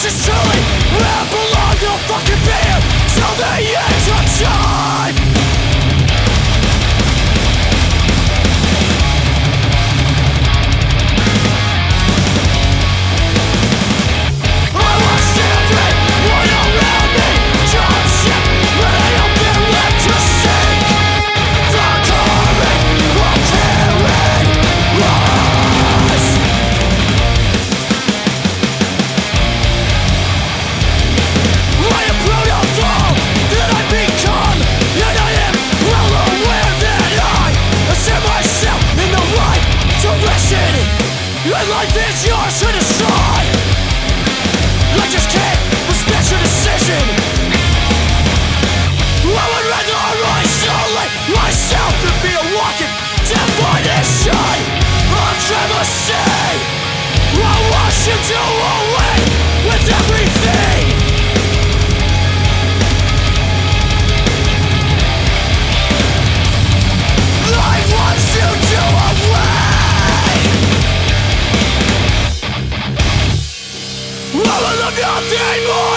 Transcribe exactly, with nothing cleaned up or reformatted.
is truly where I belong. You'll fucking be here till the end of time. I watched everyone around me jump ship, but I have been left to sink. The current will carry us. I am proud of all that I've become, and I am well aware that I have set myself in the right direction, and life is yours to decide. I just can't respect your decision. I would rather isolate myself than be a walking definition of travesty. I want you to away with everything. I want you to away. I will love nothing more.